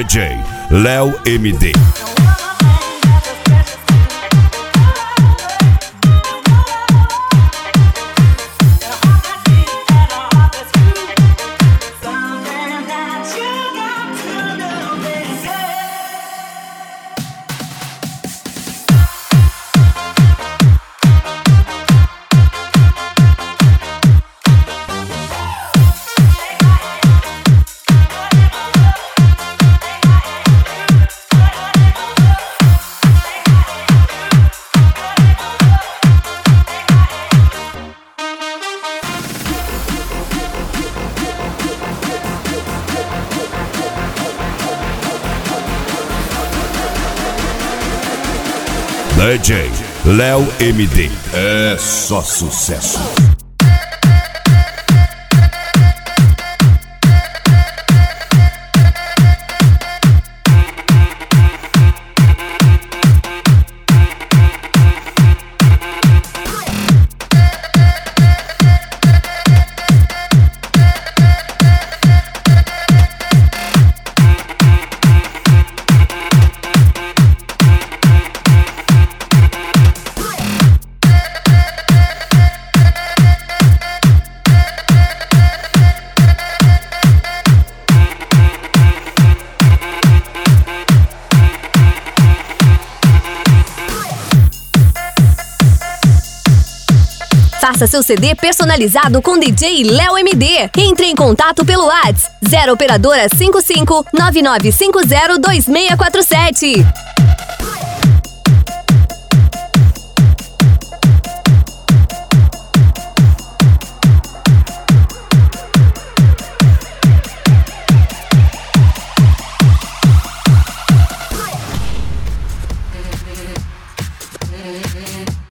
DJ Léo MD. DJ Léo MD. É só sucesso. Faça seu CD personalizado com DJ Léo MD. Entre em contato pelo WhatsApp 0 operadora 55 9950 2647.